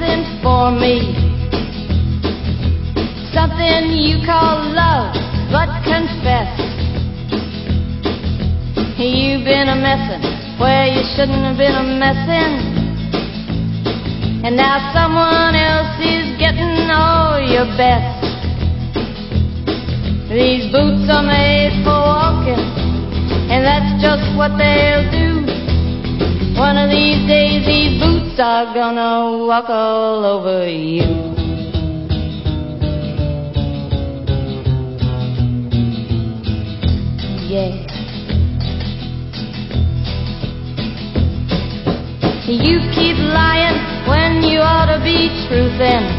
something for me, something you call love, but confess you've been a messin' where you shouldn't have been a messin', and now someone else is getting all your best. These boots are made for walking, and that's just what they'll do. One of these days these boots are gonna walk all over you. Yeah. You keep lying when you ought to be truthin',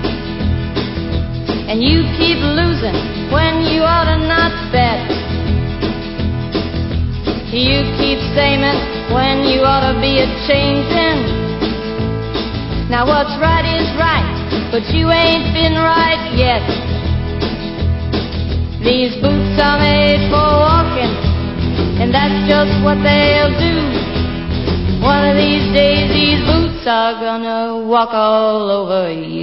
and you keep losing when you ought to not bet. You keep saying when you ought to be a-changin'. Now what's right is right, but you ain't been right yet. These boots are made for walking, and that's just what they'll do. One of these days these boots are gonna walk all over you.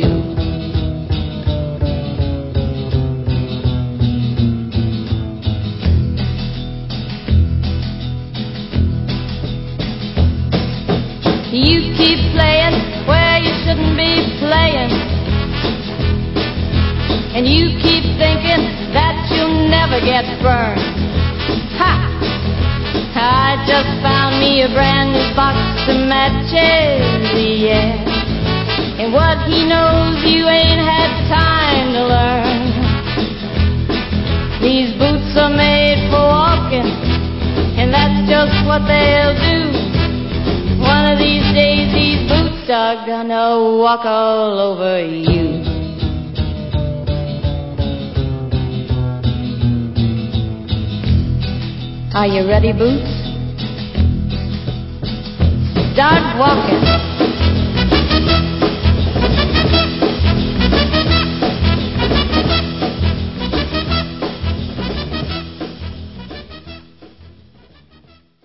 You keep playing where you shouldn't be playing, and you keep thinking that you'll never get burned. Ha! I just found me a brand new box of matches, yeah. And what he knows you ain't had time to learn. These boots are made for walking, and that's just what they'll do. One of these days these boots are gonna walk all over you. Are you ready, Boots? Start walking.